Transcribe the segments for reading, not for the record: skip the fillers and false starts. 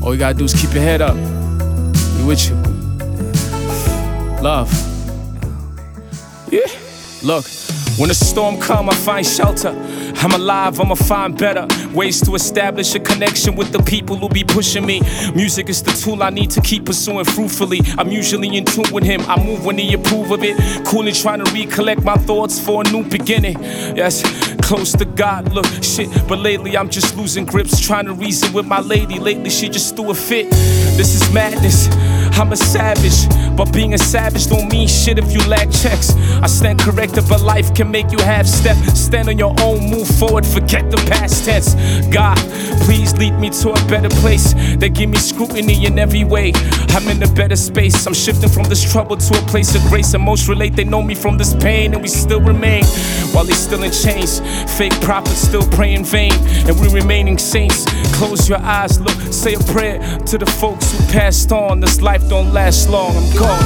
All you gotta do is keep your head up. We with you. Love. Yeah. Look, when the storm come, I find shelter. I'm alive, I'ma find better ways to establish a connection with the people who be pushing me. Music is the tool I need to keep pursuing fruitfully. I'm usually in tune with him, I move when he approve of it. Cool and trying to recollect my thoughts for a new beginning. Yes, close to God, look, shit. But lately I'm just losing grips, trying to reason with my lady. Lately she just threw a fit. This is madness, I'm a savage. But being a savage don't mean shit if you lack checks. I stand corrected, but life can make you half step. Stand on your own, move forward, forget the past tense. God, please lead me to a better place. They give me scrutiny in every way. I'm in a better space. I'm shifting from this trouble to a place of grace. And most relate, they know me from this pain, and we still remain. While he's still in chains, fake prophets still pray in vain, and we remaining saints. Close your eyes, look, say a prayer to the folks who passed on. This life don't last long, I'm gone.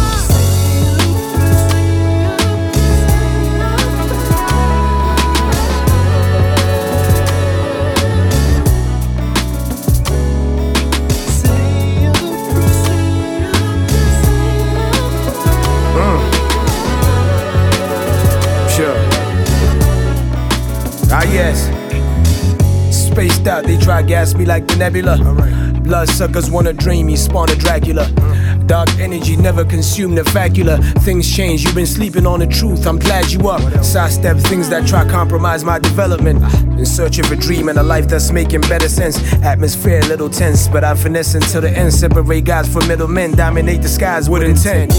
Ah yes, spaced out, they try gas me like the nebula. Bloodsuckers wanna drain me, spawn a Dracula. Dark energy never consume the facula. Things change, you've been sleeping on the truth, I'm glad you up. Sidestep things that try compromise my development. In search of a dream and a life that's making better sense. Atmosphere a little tense, but I finesse until the end. Separate guys from middlemen, dominate the skies with intent.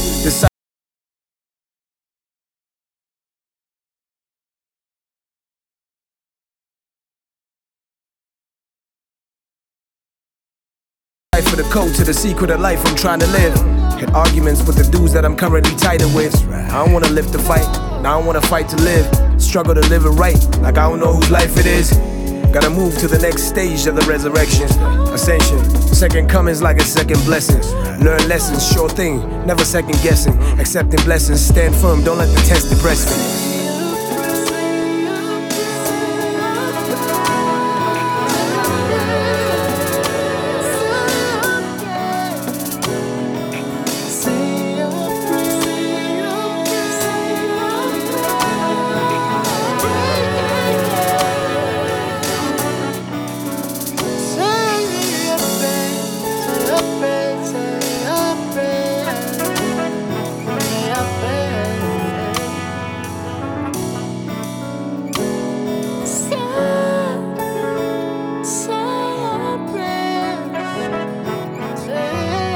For the code to the secret of life I'm trying to live. Hit arguments with the dudes that I'm currently tighter with. I don't wanna live to fight, I don't wanna fight to live. Struggle to live it right, like I don't know whose life it is. Gotta move to the next stage of the resurrection. Ascension, second coming's like a second blessing. Learn lessons, sure thing, never second guessing. Accepting blessings, stand firm, don't let the test depress me.